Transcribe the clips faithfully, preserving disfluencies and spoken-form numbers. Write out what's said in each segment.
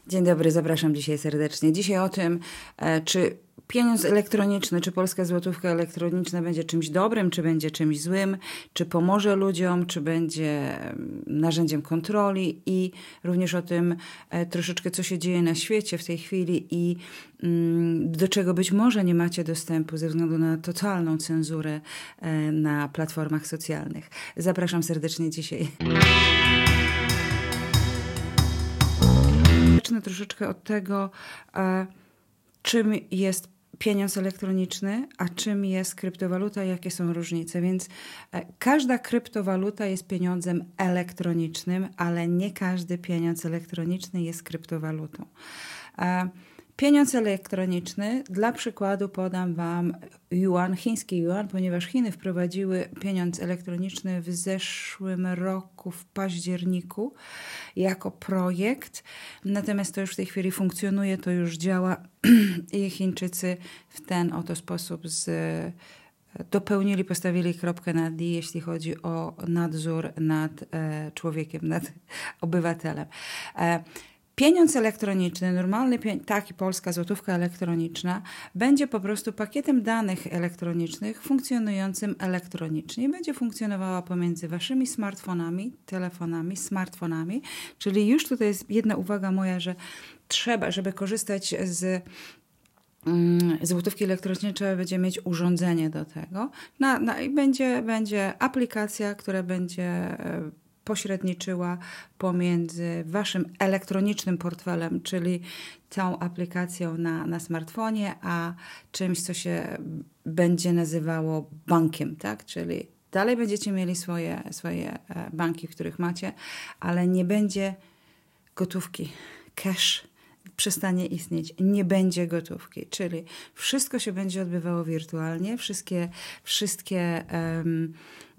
Dzień dobry, zapraszam dzisiaj serdecznie. Dzisiaj o tym, czy pieniądz elektroniczny, czy polska złotówka elektroniczna będzie czymś dobrym, czy będzie czymś złym, czy pomoże ludziom, czy będzie narzędziem kontroli i również o tym troszeczkę, co się dzieje na świecie w tej chwili i do czego być może nie macie dostępu ze względu na totalną cenzurę na platformach socjalnych. Zapraszam serdecznie dzisiaj. Zacznę troszeczkę od tego, czym jest pieniądz elektroniczny, a czym jest kryptowaluta, jakie są różnice. Więc każda kryptowaluta jest pieniądzem elektronicznym, ale nie każdy pieniądz elektroniczny jest kryptowalutą. Pieniądz elektroniczny, dla przykładu podam Wam yuan, chiński yuan, ponieważ Chiny wprowadziły pieniądz elektroniczny w zeszłym roku, w październiku, jako projekt. Natomiast to już w tej chwili funkcjonuje, to już działa i Chińczycy w ten oto sposób z, dopełnili, postawili kropkę nad i, jeśli chodzi o nadzór nad e, człowiekiem, nad obywatelem. E, Pieniądz elektroniczny, normalny, taki polska złotówka elektroniczna, będzie po prostu pakietem danych elektronicznych funkcjonującym elektronicznie. Będzie funkcjonowała pomiędzy waszymi smartfonami, telefonami, smartfonami, czyli już tutaj jest jedna uwaga moja, że trzeba, żeby korzystać z złotówki elektronicznej, trzeba będzie mieć urządzenie do tego. No, no i będzie, będzie aplikacja, która będzie pośredniczyła pomiędzy waszym elektronicznym portfelem, czyli tą aplikacją na, na smartfonie, a czymś, co się będzie nazywało bankiem, tak? Czyli dalej będziecie mieli swoje, swoje banki, w których macie, ale nie będzie gotówki. Cash przestanie istnieć. Nie będzie gotówki. Czyli wszystko się będzie odbywało wirtualnie. Wszystkie, wszystkie um,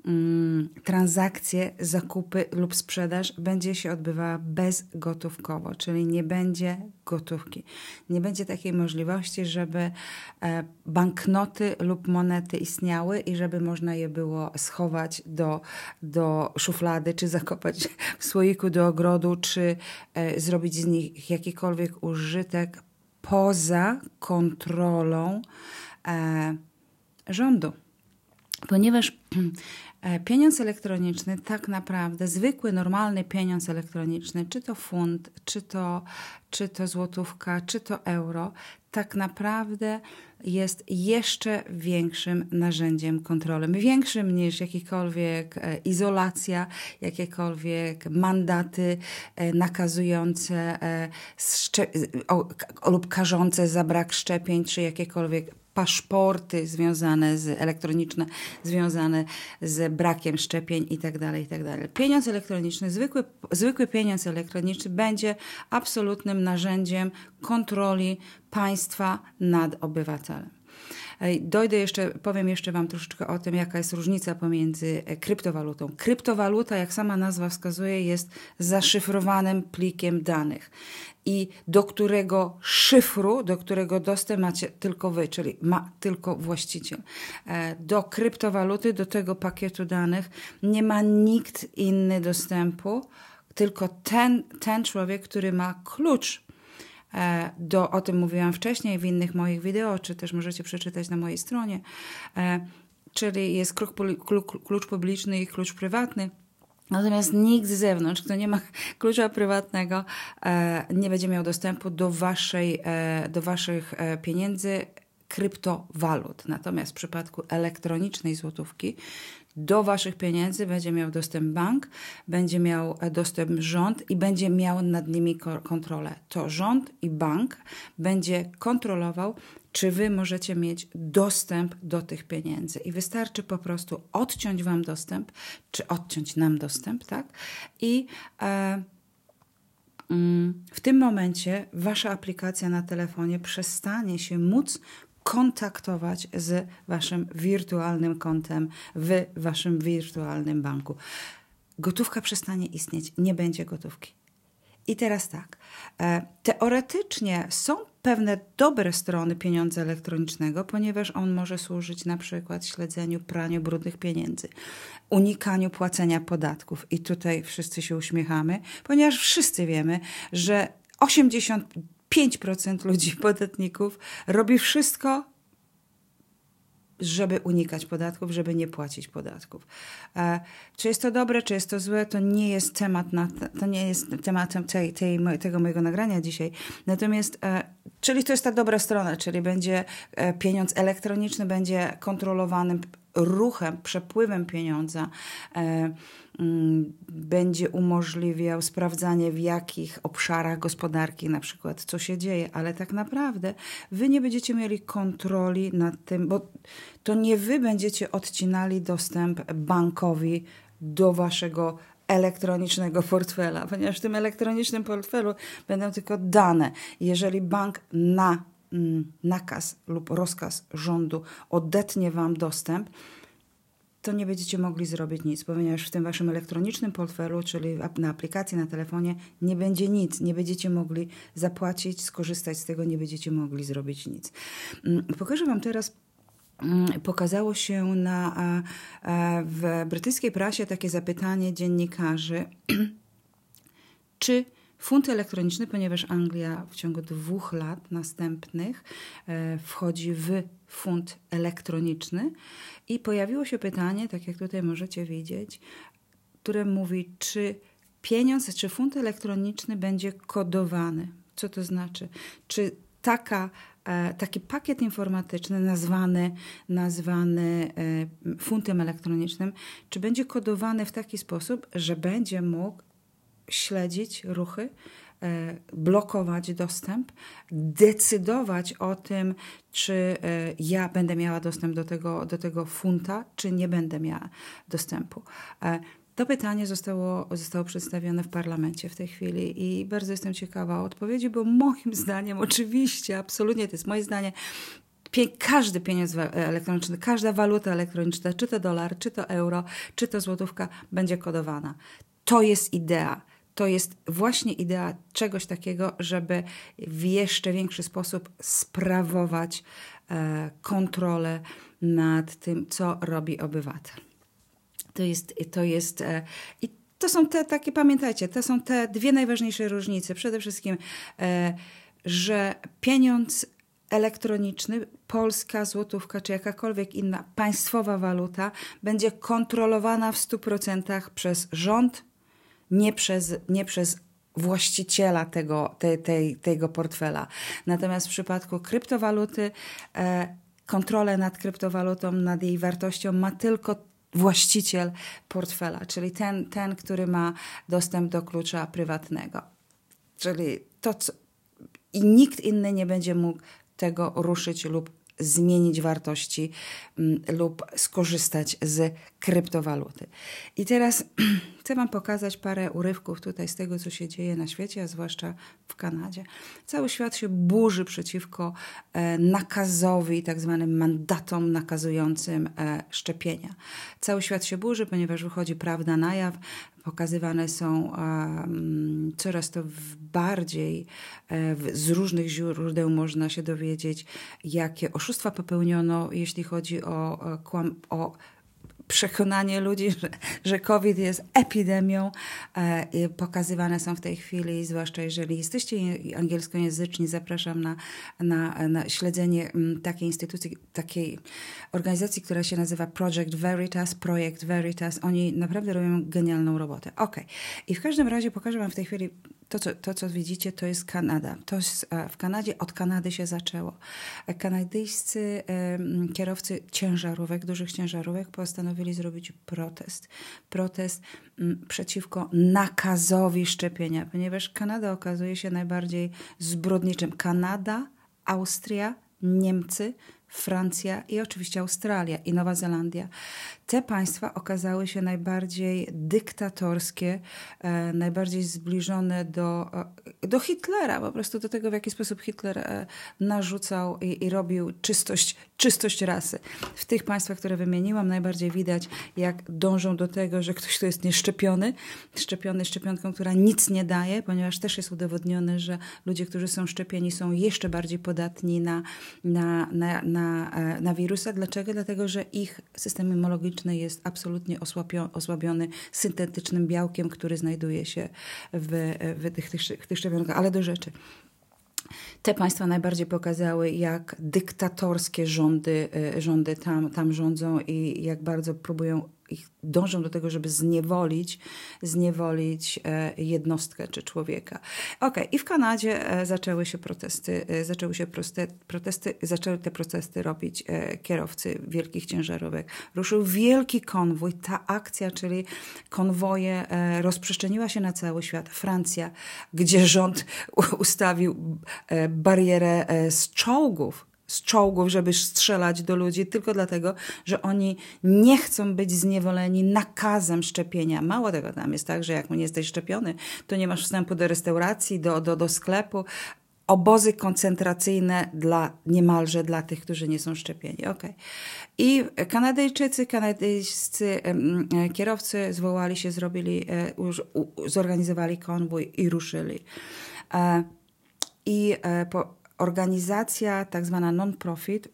transakcje, zakupy lub sprzedaż będzie się odbywała bezgotówkowo, czyli nie będzie gotówki. Nie będzie takiej możliwości, żeby banknoty lub monety istniały i żeby można je było schować do, do szuflady, czy zakopać w słoiku do ogrodu, czy zrobić z nich jakikolwiek użytek poza kontrolą rządu. Ponieważ pieniądz elektroniczny, tak naprawdę zwykły, normalny pieniądz elektroniczny, czy to funt, czy to, czy to złotówka, czy to euro, tak naprawdę jest jeszcze większym narzędziem kontroli. Większym niż jakikolwiek izolacja, jakiekolwiek mandaty nakazujące lub karzące za brak szczepień, czy jakiekolwiek paszporty związane z elektroniczne, związane z brakiem szczepień i tak dalej, i tak dalej. Pieniądz elektroniczny, zwykły, zwykły pieniądz elektroniczny będzie absolutnym narzędziem kontroli państwa nad obywatelem. Dojdę jeszcze, powiem jeszcze Wam troszeczkę o tym, jaka jest różnica pomiędzy kryptowalutą. Kryptowaluta, jak sama nazwa wskazuje, jest zaszyfrowanym plikiem danych i do którego szyfru, do którego dostęp macie tylko Wy, czyli ma tylko właściciel. Do kryptowaluty, do tego pakietu danych nie ma nikt inny dostępu, tylko ten, ten człowiek, który ma klucz. Do, o tym mówiłam wcześniej w innych moich wideo, czy też możecie przeczytać na mojej stronie. Czyli jest klucz publiczny i klucz prywatny. Natomiast nikt z zewnątrz, kto nie ma klucza prywatnego, nie będzie miał dostępu do, waszej, do waszych pieniędzy, kryptowalut. Natomiast w przypadku elektronicznej złotówki do waszych pieniędzy będzie miał dostęp bank, będzie miał dostęp rząd i będzie miał nad nimi kontrolę. To rząd i bank będzie kontrolował, czy wy możecie mieć dostęp do tych pieniędzy. I wystarczy po prostu odciąć wam dostęp, czy odciąć nam dostęp, tak? I e, mm, w tym momencie wasza aplikacja na telefonie przestanie się móc kontaktować z waszym wirtualnym kontem w waszym wirtualnym banku. Gotówka przestanie istnieć, nie będzie gotówki. I teraz tak, teoretycznie są pewne dobre strony pieniądza elektronicznego, ponieważ on może służyć na przykład śledzeniu praniu brudnych pieniędzy, unikaniu płacenia podatków. I tutaj wszyscy się uśmiechamy, ponieważ wszyscy wiemy, że osiemdziesiąt pięć procent ludzi, podatników, robi wszystko, żeby unikać podatków, żeby nie płacić podatków. E, czy jest to dobre, czy jest to złe, to nie jest temat na, to nie jest tematem tej, tej, tego mojego nagrania dzisiaj. Natomiast, e, czyli to jest ta dobra strona, czyli będzie e, pieniądz elektroniczny, będzie kontrolowanym ruchem, przepływem pieniądza, e, będzie umożliwiał sprawdzanie, w jakich obszarach gospodarki na przykład co się dzieje, ale tak naprawdę wy nie będziecie mieli kontroli nad tym, bo to nie wy będziecie odcinali dostęp bankowi do waszego elektronicznego portfela, ponieważ w tym elektronicznym portfelu będą tylko dane. Jeżeli bank na mm, nakaz lub rozkaz rządu odetnie wam dostęp, to nie będziecie mogli zrobić nic, ponieważ w tym waszym elektronicznym portfelu, czyli na aplikacji, na telefonie, nie będzie nic. Nie będziecie mogli zapłacić, skorzystać z tego, nie będziecie mogli zrobić nic. Pokażę wam teraz, pokazało się na, w brytyjskiej prasie takie zapytanie dziennikarzy, czy funt elektroniczny, ponieważ Anglia w ciągu dwóch lat następnych e, wchodzi w funt elektroniczny i pojawiło się pytanie, tak jak tutaj możecie widzieć, które mówi, czy pieniądz, czy funt elektroniczny będzie kodowany. Co to znaczy? Czy taka, e, taki pakiet informatyczny nazwany, nazwany e, funtem elektronicznym, czy będzie kodowany w taki sposób, że będzie mógł śledzić ruchy, blokować dostęp, decydować o tym, czy ja będę miała dostęp do tego, do tego funta, czy nie będę miała dostępu. To pytanie zostało, zostało przedstawione w parlamencie w tej chwili i bardzo jestem ciekawa odpowiedzi, bo moim zdaniem, oczywiście, absolutnie to jest moje zdanie, każdy pieniądz elektroniczny, każda waluta elektroniczna, czy to dolar, czy to euro, czy to złotówka, będzie kodowana. To jest idea. To jest właśnie idea czegoś takiego, żeby w jeszcze większy sposób sprawować e, kontrolę nad tym, co robi obywatel. To jest, to jest e, i to są te takie, pamiętajcie, to są te dwie najważniejsze różnice. Przede wszystkim, e, że pieniądz elektroniczny, polska złotówka czy jakakolwiek inna państwowa waluta będzie kontrolowana w stu procentach przez rząd, nie przez, nie przez właściciela tego, tej, tej, tego portfela. Natomiast w przypadku kryptowaluty e, kontrolę nad kryptowalutą, nad jej wartością ma tylko właściciel portfela, czyli ten, ten, który ma dostęp do klucza prywatnego. Czyli to, co, i nikt inny nie będzie mógł tego ruszyć lub zmienić wartości m, lub skorzystać z kryptowaluty. I teraz chcę wam pokazać parę urywków tutaj z tego, co się dzieje na świecie, a zwłaszcza w Kanadzie. Cały świat się burzy przeciwko e, nakazowi, tak zwanym mandatom nakazującym e, szczepienia. Cały świat się burzy, ponieważ wychodzi prawda na jaw. Pokazywane są um, coraz to bardziej e, w, z różnych źródeł można się dowiedzieć, jakie oszustwa popełniono, jeśli chodzi o, o, kłam, o przekonanie ludzi, że, że COVID jest epidemią. E, pokazywane są w tej chwili, zwłaszcza jeżeli jesteście angielskojęzyczni, zapraszam na, na, na śledzenie m, takiej instytucji, takiej organizacji, która się nazywa Project Veritas, Projekt Veritas. Oni naprawdę robią genialną robotę. Okej. I w każdym razie pokażę wam w tej chwili to, co, to, co widzicie, to jest Kanada. To jest, w Kanadzie, od Kanady się zaczęło. Kanadyjscy um, kierowcy ciężarówek, dużych ciężarówek postanowili zrobić protest. Protest um, przeciwko nakazowi szczepienia, ponieważ Kanada okazuje się najbardziej zbrodniczym. Kanada, Austria, Niemcy, Francja i oczywiście Australia i Nowa Zelandia. Te państwa okazały się najbardziej dyktatorskie, e, najbardziej zbliżone do, e, do Hitlera, po prostu do tego, w jaki sposób Hitler e, narzucał i, i robił czystość, czystość rasy. W tych państwach, które wymieniłam, najbardziej widać, jak dążą do tego, że ktoś, kto jest nieszczepiony, szczepiony szczepionką, która nic nie daje, ponieważ też jest udowodnione, że ludzie, którzy są szczepieni, są jeszcze bardziej podatni na, na, na, na na, na wirusa. Dlaczego? Dlatego, że ich system immunologiczny jest absolutnie osłabio, osłabiony syntetycznym białkiem, który znajduje się w, w tych, tych, tych szczepionkach. Ale do rzeczy. Te państwa najbardziej pokazały, jak dyktatorskie rządy, rządy tam, tam rządzą i jak bardzo próbują ich dążą do tego, żeby zniewolić, zniewolić jednostkę czy człowieka. Okej, okay. I w Kanadzie zaczęły się protesty, zaczęły się protesty, zaczęły te protesty robić kierowcy wielkich ciężarówek. Ruszył wielki konwój. Ta akcja, czyli konwoje, rozprzestrzeniła się na cały świat. Francja, gdzie rząd ustawił barierę z czołgów, z czołgów, żeby strzelać do ludzi tylko dlatego, że oni nie chcą być zniewoleni nakazem szczepienia. Mało tego, tam jest tak, że jak nie jesteś szczepiony, to nie masz wstępu do restauracji, do, do, do sklepu. Obozy koncentracyjne dla, niemalże dla tych, którzy nie są szczepieni. Okay. I Kanadyjczycy, kanadyjscy um, kierowcy zwołali się, zrobili, um, zorganizowali konwój i ruszyli. Um, I um, po organizacja tak zwana non-profit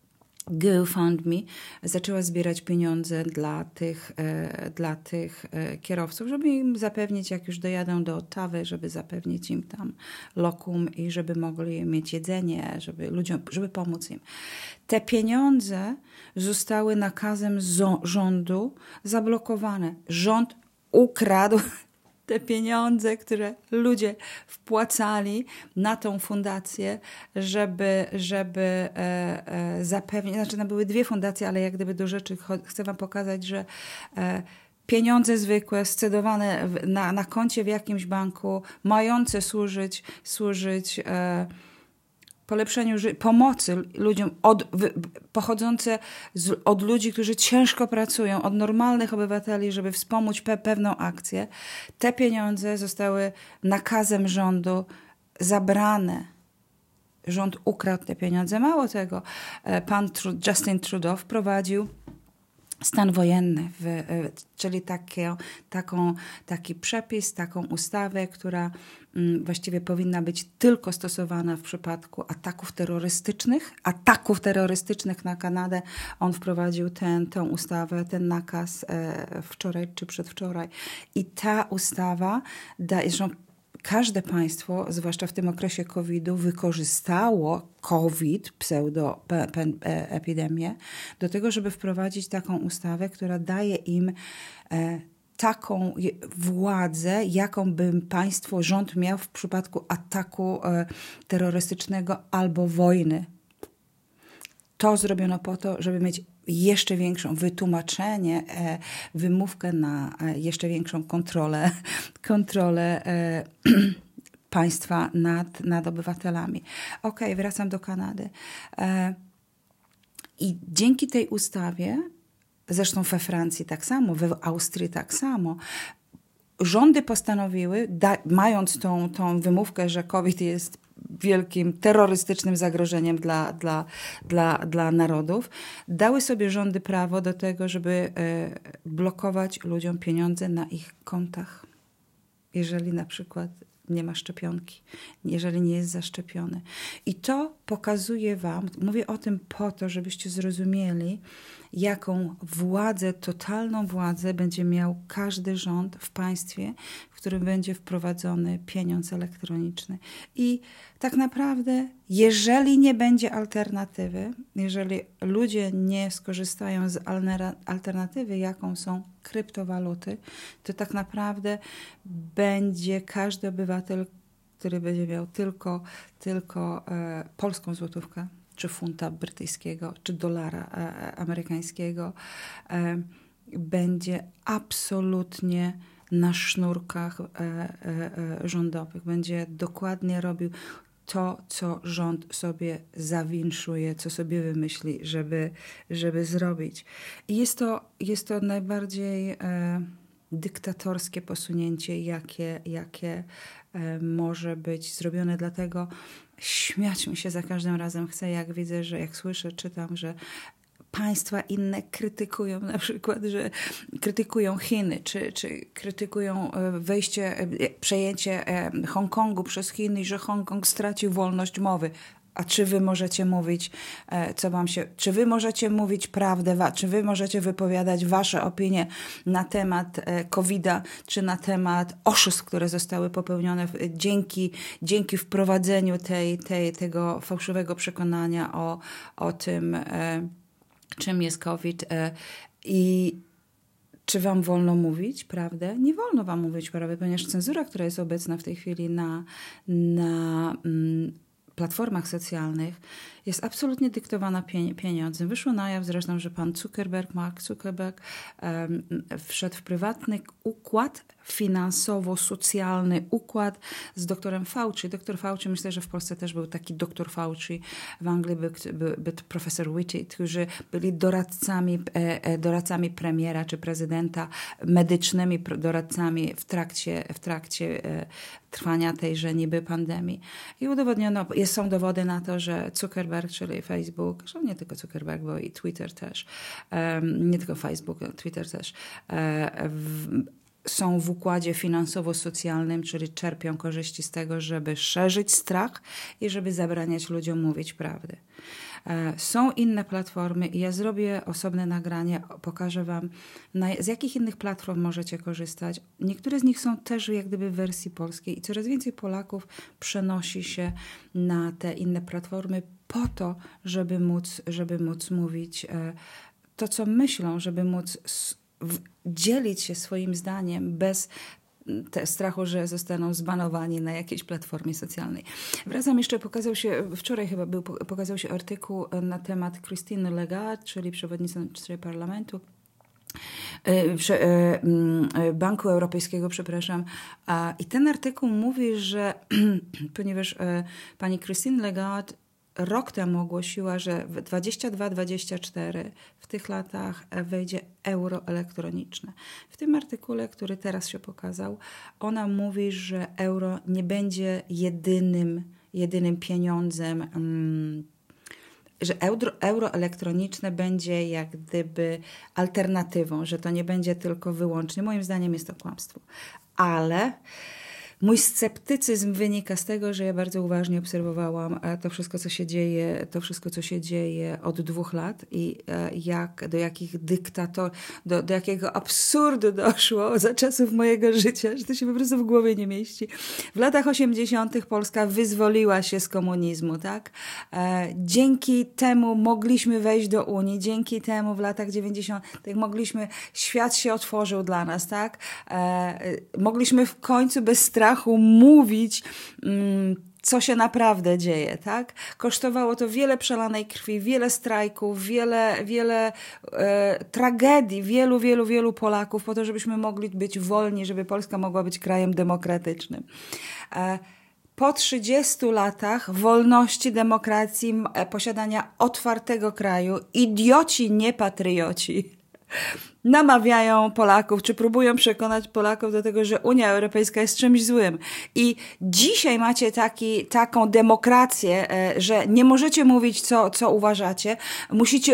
GoFundMe zaczęła zbierać pieniądze dla tych, e, dla tych e, kierowców, żeby im zapewnić, jak już dojadą do Ottawy, żeby zapewnić im tam lokum i żeby mogli mieć jedzenie, żeby ludziom, żeby pomóc im. Te pieniądze zostały nakazem zo- rządu zablokowane. Rząd ukradł te pieniądze, które ludzie wpłacali na tą fundację, żeby, żeby e, e, zapewnić, znaczy no były dwie fundacje, ale jak gdyby do rzeczy chcę wam pokazać, że e, pieniądze zwykłe, scedowane w, na, na koncie w jakimś banku, mające służyć, służyć e, polepszeniu ży- pomocy ludziom od, wy, pochodzące z, od ludzi, którzy ciężko pracują, od normalnych obywateli, żeby wspomóc pe, pewną akcję. Te pieniądze zostały nakazem rządu zabrane. Rząd ukradł te pieniądze. Mało tego, pan Tru- Justin Trudeau wprowadził stan wojenny, w, czyli takie, taką, taki przepis, taką ustawę, która mm, właściwie powinna być tylko stosowana w przypadku ataków terrorystycznych. Ataków terrorystycznych na Kanadę. On wprowadził ten, tę ustawę, ten nakaz e, wczoraj czy przedwczoraj. I ta ustawa daje, że każde państwo, zwłaszcza w tym okresie kowida, wykorzystało COVID, pseudoepidemię, do tego, żeby wprowadzić taką ustawę, która daje im e, taką władzę, jaką by państwo, rząd miał w przypadku ataku e, terrorystycznego albo wojny. To zrobiono po to, żeby mieć jeszcze większą wytłumaczenie, e, wymówkę na e, jeszcze większą kontrolę, kontrolę e, państwa nad, nad obywatelami. Okej, okay, wracam do Kanady. E, I dzięki tej ustawie, zresztą we Francji tak samo, w Austrii tak samo, rządy postanowiły, da, mając tą, tą wymówkę, że COVID jest wielkim terrorystycznym zagrożeniem dla, dla, dla, dla narodów, dały sobie rządy prawo do tego, żeby e, blokować ludziom pieniądze na ich kontach. Jeżeli na przykład nie ma szczepionki, jeżeli nie jest zaszczepiony. I to pokazuje wam, mówię o tym po to, żebyście zrozumieli, jaką władzę, totalną władzę będzie miał każdy rząd w państwie, w którym będzie wprowadzony pieniądz elektroniczny. I tak naprawdę, jeżeli nie będzie alternatywy, jeżeli ludzie nie skorzystają z alternatywy, jaką są kryptowaluty, to tak naprawdę będzie każdy obywatel, który będzie miał tylko, tylko e, polską złotówkę, czy funta brytyjskiego, czy dolara e, amerykańskiego, e, będzie absolutnie na sznurkach e, e, rządowych. Będzie dokładnie robił to, co rząd sobie zawinszuje, co sobie wymyśli, żeby, żeby zrobić. I jest to, jest to najbardziej e, dyktatorskie posunięcie, jakie, jakie e, może być zrobione. Dlatego śmiać mi się za każdym razem chcę, jak widzę, że jak słyszę, czytam, że państwa inne krytykują, na przykład, że krytykują Chiny, czy, czy krytykują wejście, przejęcie Hongkongu przez Chiny i że Hongkong stracił wolność mowy. a czy wy możecie mówić, co wam się, czy wy możecie mówić prawdę, czy wy możecie wypowiadać wasze opinie na temat kowida, czy na temat oszustw, które zostały popełnione dzięki, dzięki wprowadzeniu tej, tej, tego fałszywego przekonania o, o tym, czym jest COVID. I czy wam wolno mówić prawdę? Nie wolno wam mówić prawdę, ponieważ cenzura, która jest obecna w tej chwili na, na mm, platformach socjalnych, jest absolutnie dyktowana pieniądzem. Wyszło na jaw zresztą, że pan Zuckerberg, Mark Zuckerberg um, wszedł w prywatny układ finansowo-socjalny układ z doktorem Fauci. Doktor Fauci, myślę, że w Polsce też był taki doktor Fauci, w Anglii był, był, był profesor Whitty, którzy byli doradcami, e, doradcami premiera czy prezydenta, medycznymi doradcami w trakcie, w trakcie e, trwania tejże niby pandemii. I udowodniono, jest, są dowody na to, że Zuckerberg, czyli Facebook, zresztą nie tylko Zuckerberg, bo i Twitter też, um, nie tylko Facebook, Twitter też, e, w, są w układzie finansowo-socjalnym, czyli czerpią korzyści z tego, żeby szerzyć strach i żeby zabraniać ludziom mówić prawdy. Są inne platformy i ja zrobię osobne nagranie, pokażę wam, na, z jakich innych platform możecie korzystać. Niektóre z nich są też jak gdyby w wersji polskiej i coraz więcej Polaków przenosi się na te inne platformy po to, żeby móc, żeby móc mówić to, co myślą, żeby móc w, dzielić się swoim zdaniem bez te strachu, że zostaną zbanowani na jakiejś platformie socjalnej. Wracam jeszcze, pokazał się, wczoraj chyba był, pokazał się artykuł na temat Christine Lagarde, czyli przewodniczącej parlamentu, Banku Europejskiego, przepraszam. I ten artykuł mówi, że ponieważ pani Christine Lagarde rok temu ogłosiła, że w dwudziestym drugim dwudziestym czwartym w tych latach wejdzie euro elektroniczne. W tym artykule, który teraz się pokazał, ona mówi, że euro nie będzie jedynym, jedynym pieniądzem, um, że euro, euro elektroniczne będzie jak gdyby alternatywą, że to nie będzie tylko wyłącznie. Moim zdaniem jest to kłamstwo. Ale mój sceptycyzm wynika z tego, że ja bardzo uważnie obserwowałam to wszystko, co się dzieje, to wszystko, co się dzieje od dwóch lat i jak, do jakich dyktator, do, do jakiego absurdu doszło za czasów mojego życia, że to się po prostu w głowie nie mieści. W latach osiemdziesiątych Polska wyzwoliła się z komunizmu, tak? Dzięki temu mogliśmy wejść do Unii, dzięki temu w latach dziewięćdziesiątych mogliśmy, świat się otworzył dla nas, tak? Mogliśmy w końcu bez strachu mówić, co się naprawdę dzieje, tak? Kosztowało to wiele przelanej krwi, wiele strajków, wiele, wiele e, tragedii, wielu, wielu, wielu Polaków po to, żebyśmy mogli być wolni, żeby Polska mogła być krajem demokratycznym. E, po trzydziestu latach wolności, demokracji, e, posiadania otwartego kraju, idioci, nie patrioci namawiają Polaków, czy próbują przekonać Polaków do tego, że Unia Europejska jest czymś złym. I dzisiaj macie taki, taką demokrację, że nie możecie mówić, co, co uważacie. Musicie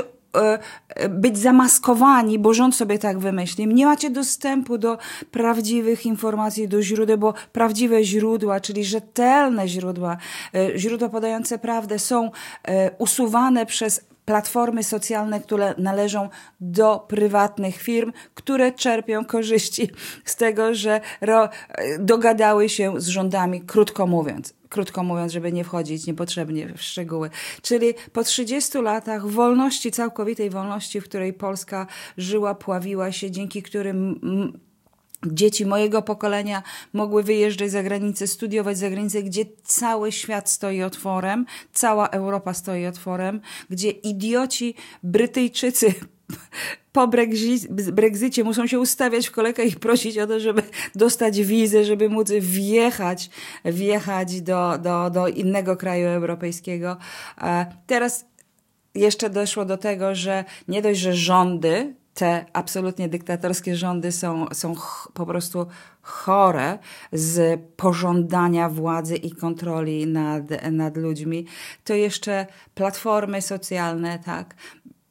być zamaskowani, bo rząd sobie tak wymyślił. Nie macie dostępu do prawdziwych informacji, do źródeł, bo prawdziwe źródła, czyli rzetelne źródła, źródła podające prawdę są usuwane przez platformy socjalne, które należą do prywatnych firm, które czerpią korzyści z tego, że ro, dogadały się z rządami, krótko mówiąc. Krótko mówiąc, żeby nie wchodzić niepotrzebnie w szczegóły. Czyli po trzydziestu latach wolności, całkowitej wolności, w której Polska żyła, pławiła się, dzięki którym dzieci mojego pokolenia mogły wyjeżdżać za granicę, studiować za granicę, gdzie cały świat stoi otworem, cała Europa stoi otworem, gdzie idioci Brytyjczycy po Brexicie muszą się ustawiać w kolejkach i prosić o to, żeby dostać wizę, żeby móc wjechać, wjechać do, do, do innego kraju europejskiego. Teraz jeszcze doszło do tego, że nie dość, że rządy, te absolutnie dyktatorskie rządy są, są ch- po prostu chore z pożądania władzy i kontroli nad, nad ludźmi, to jeszcze platformy socjalne, tak,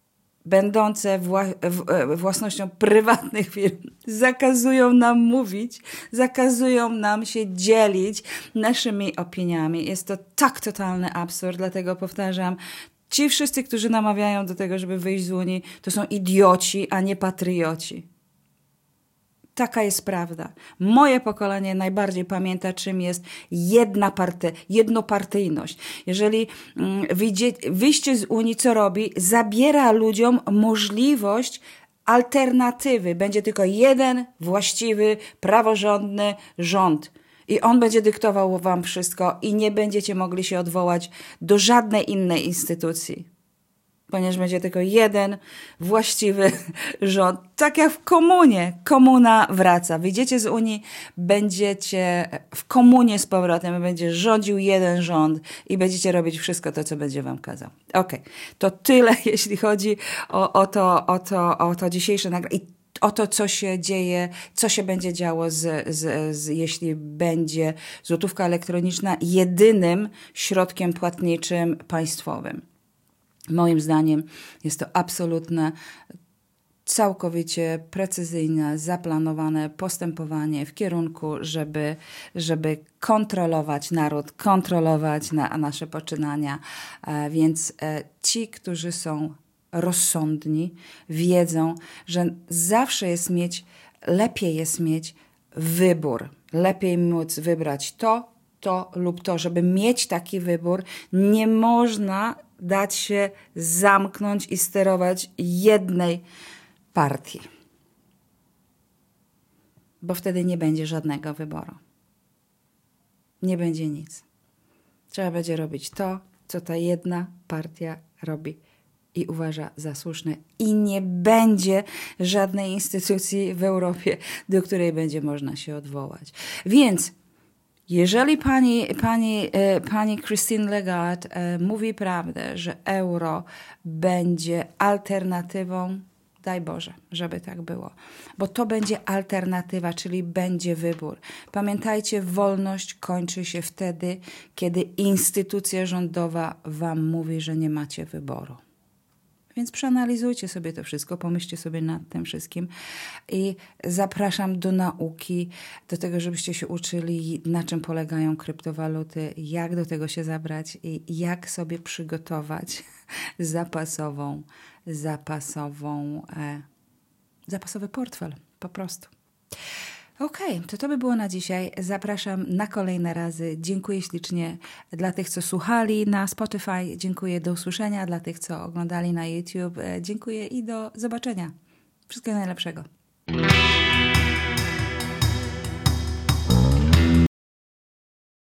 będące wła- w- własnością prywatnych firm zakazują nam mówić, zakazują nam się dzielić naszymi opiniami. Jest to tak totalny absurd, dlatego powtarzam, ci wszyscy, którzy namawiają do tego, żeby wyjść z Unii, to są idioci, a nie patrioci. Taka jest prawda. Moje pokolenie najbardziej pamięta, czym jest jedna party, jednopartyjność. Jeżeli mm, wyjdzie, wyjście z Unii, co robi? Zabiera ludziom możliwość alternatywy. Będzie tylko jeden właściwy, praworządny rząd. I on będzie dyktował wam wszystko i nie będziecie mogli się odwołać do żadnej innej instytucji. Ponieważ będzie tylko jeden właściwy rząd. Tak jak w komunie. Komuna wraca. Wyjdziecie z Unii, będziecie w komunie z powrotem. Będzie rządził jeden rząd i będziecie robić wszystko to, co będzie wam kazał. Okej. Okay. To tyle, jeśli chodzi o, o, to, o, to, o to dzisiejsze nagranie. I o to, co się dzieje, co się będzie działo, z, z, z, jeśli będzie złotówka elektroniczna jedynym środkiem płatniczym państwowym. Moim zdaniem jest to absolutne, całkowicie precyzyjne, zaplanowane postępowanie w kierunku, żeby, żeby kontrolować naród, kontrolować na, nasze poczynania. E, więc e, ci, którzy są rozsądni, wiedzą, że zawsze jest mieć, lepiej jest mieć wybór. Lepiej móc wybrać to, to lub to. Żeby mieć taki wybór, nie można dać się zamknąć i sterować jednej partii. Bo wtedy nie będzie żadnego wyboru. Nie będzie nic. Trzeba będzie robić to, co ta jedna partia robi i uważa za słuszne. I nie będzie żadnej instytucji w Europie, do której będzie można się odwołać. Więc jeżeli pani, pani, pani Christine Lagarde mówi prawdę, że euro będzie alternatywą, daj Boże, żeby tak było. Bo to będzie alternatywa, czyli będzie wybór. Pamiętajcie, wolność kończy się wtedy, kiedy instytucja rządowa wam mówi, że nie macie wyboru. Więc przeanalizujcie sobie to wszystko, pomyślcie sobie nad tym wszystkim i zapraszam do nauki, do tego, żebyście się uczyli, na czym polegają kryptowaluty, jak do tego się zabrać i jak sobie przygotować zapasową, zapasową, e, zapasowy portfel, po prostu. Okej, okay, to to by było na dzisiaj. Zapraszam na kolejne razy. Dziękuję ślicznie dla tych, co słuchali na Spotify. Dziękuję, do usłyszenia. Dla tych, co oglądali na YouTube. Dziękuję i do zobaczenia. Wszystkiego najlepszego.